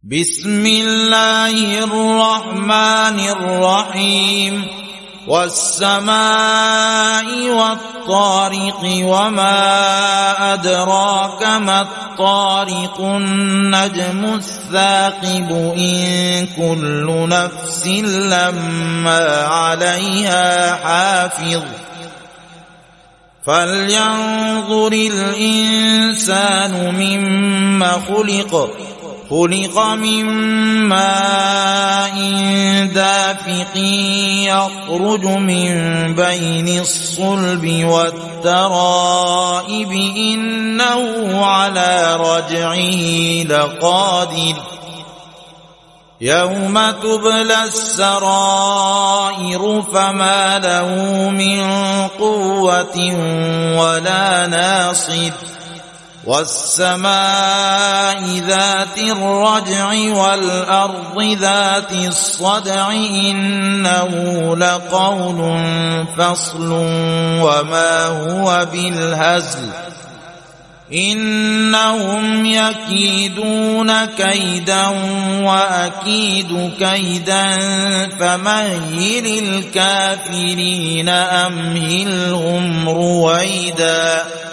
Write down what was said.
بسم الله الرحمن الرحيم والسماء والطارق وما أدراك ما الطارق النجم الثاقب إن كل نفس لما عليها حافظ فلينظر الإنسان مما خلق من ماء دافق يخرج من بين الصلب والترائب إنه على رجعه لقادر يوم تبلى السرائر فما له من قوة ولا ناصر والسماء ذات الرجع والأرض ذات الصدع إنه لقول فصل وما هو بالهزل إنهم يكيدون كيدا وأكيد كيدا فمهل الكافرين أمهلهم رويدا